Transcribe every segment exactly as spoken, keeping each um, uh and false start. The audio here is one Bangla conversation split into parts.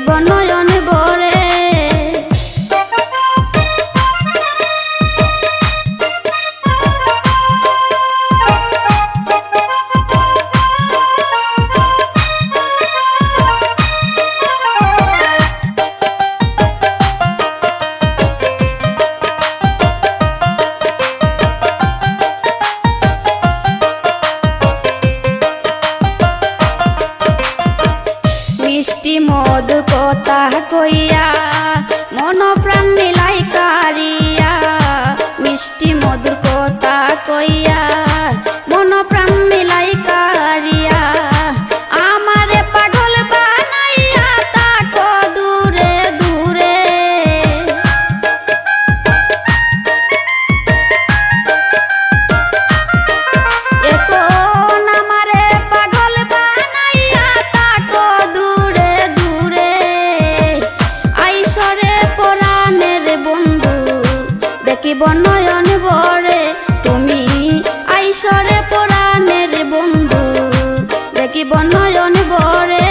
দেখিব নয়ন ভরে। মিষ্টি মধু কথা কইয়া মন প্রাণ মিলাই কারিয়া, মিষ্টি মধুর কথা কইয়া মন প্রাণ মিলাই কারিয়া, আমারে পাগল বানাইয়া তাকো দূরে দূরে। এখন আমারে পাগল বানাইয়া তাকো দূরে দূরে, আইসরে পরাণের বন্ধু দেখিব নয়ন ভরে। তুমি আইসরে পরাণের বন্ধু দেখিব নয়ন ভরে।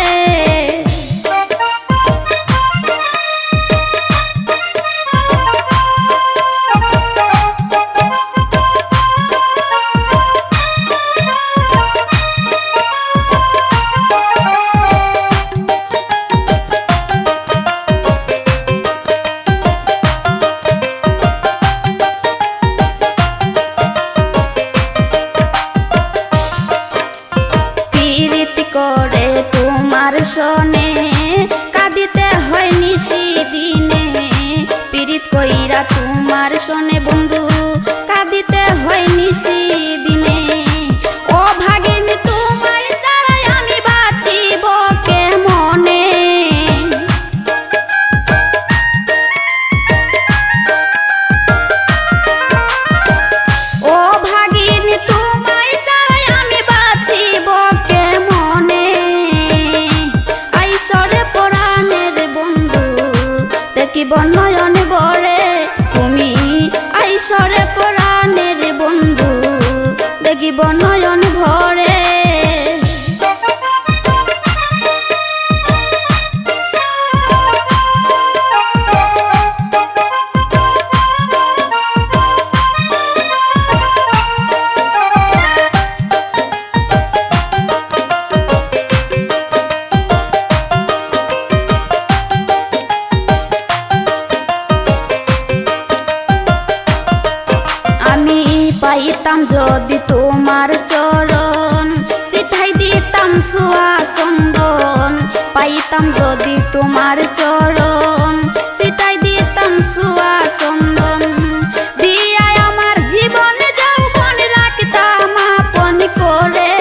করে তোমার সনে কাঁদিতে হয় নিশি দিনে, পীড়িত কইরা তোমার সনে বন্ধু কাঁদিতে হয় নিশি দিনে। ও ভাগিন তোমায় ছাড়াই আমি বাঁচিব কেমনে, ও ভাগিন তোমায় ছাড়াই আমি বাঁচিব কেমনে, আইসরে পরাণের বন্ধু দেখিব নয়ন ভরে। তুমি আইসরে পরাণের বন্ধু দেখিব নয়ন ভরে। পাইতাম যদি তোমার চরণ সিঠাই দিতাম সোয়া চন্দন, পাইতাম যদি তোমার চরণ সিঠাই দিতাম সোয়া চন্দন, দিয়াই আমার জীবন যৌবন রাখতাম আপন করে।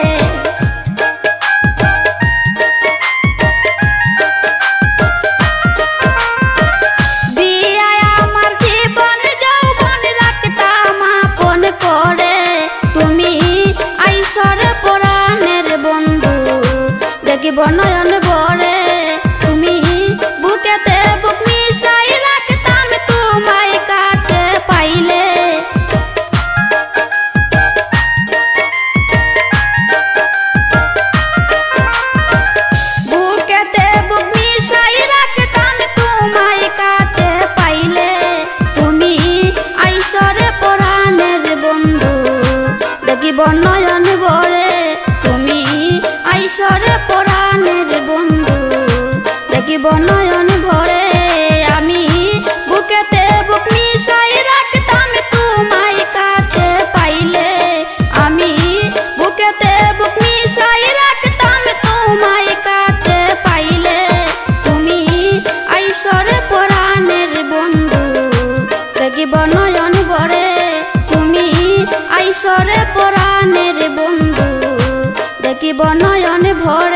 দিয়াই আমার জীবন যৌবন রাখতাম আপন করে। তুমি আইসরে পরাণের বন্ধু দেখিব নয়ন ভরে। তুমি বুকেতে বুক মিশাই রাখতাম তোমায় কাছে পাইলে, বুকেতে বুক মিশাই রাখতাম তোমায় কাছে পাইলে। তুমি আইসরে পরাণের বন্ধু দেখিব নয়ন ভরে। তুমি আইসরে পরাণের বন্ধু দেখিব নয়ন ভরে। আমি বুকেতে বুক মিশাই রাখতাম তোমায় কাছে পাইলে, আমি বুকেতে বুক মিশাই রাখতাম তোমায় কাছে পাইলে। তুমি আইসরে পরাণের বন্ধু দেখিব নয়ন ভরে। তুমি আইসরে পরাণের বন্ধু দেখিব নয়ন ভরে।